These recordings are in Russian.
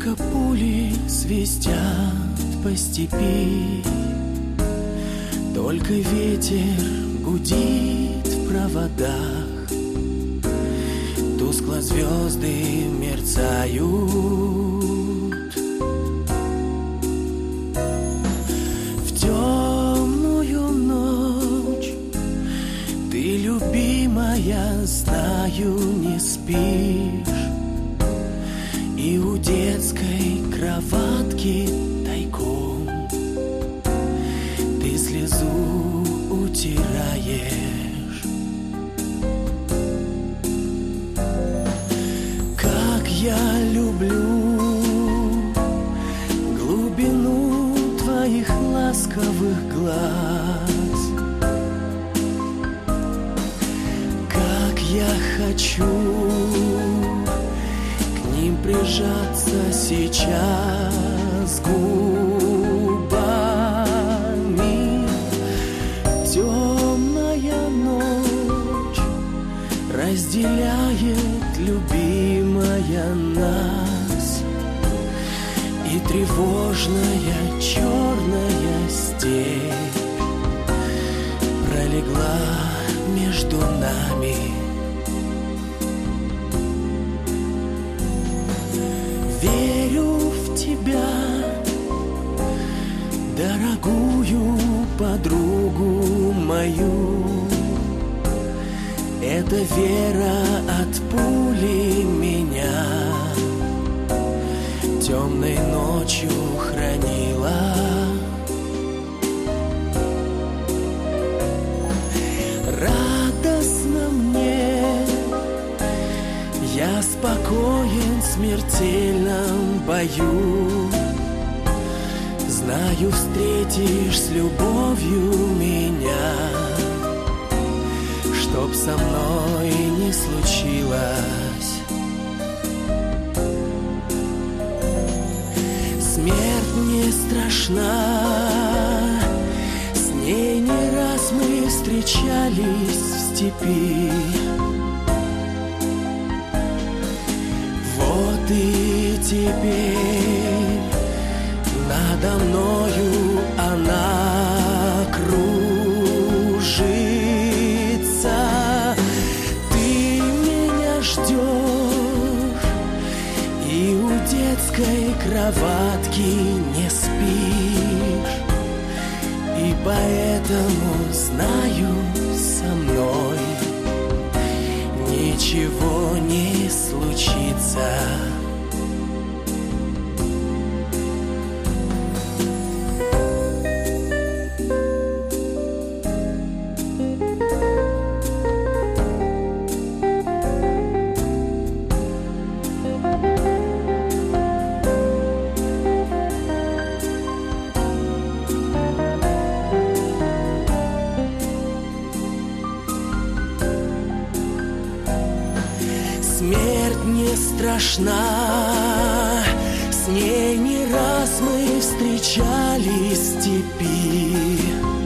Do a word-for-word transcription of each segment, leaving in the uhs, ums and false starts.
Только пули свистят по степи, только ветер гудит в проводах, тускло звезды мерцают. В темную ночь ты, любимая, знаю, не спишь, и у детской кроватки тайком ты слезу утираешь. Как я люблю глубину твоих ласковых глаз, как я хочу прижаться сейчас губами. Темная ночь разделяет, любимая, нас, и тревожная черная степь пролегла между нами. Верю в тебя, дорогую подругу мою. Эта вера от пули меня темной ночью хранила. Радостно мне, я спокоен в смертельном бою. Знаю, встретишь с любовью меня, чтоб со мной не случилось. Смерть не страшна, с ней не раз мы встречались в степи. Вот и теперь надо мною она кружится. Ты меня ждешь, и у детской кроватки не спишь, и поэтому знаю, со мной ничего не случится. Смерть не страшна, с ней не раз мы встречались в степи.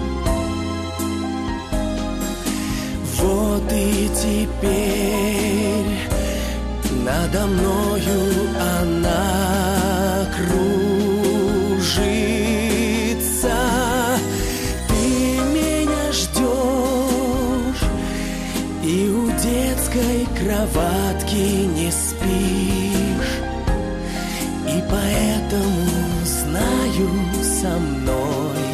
Вот и теперь надо мною она кружится. Ты меня ждешь, и у детской кроватки не спишь, и поэтому знаю, со мной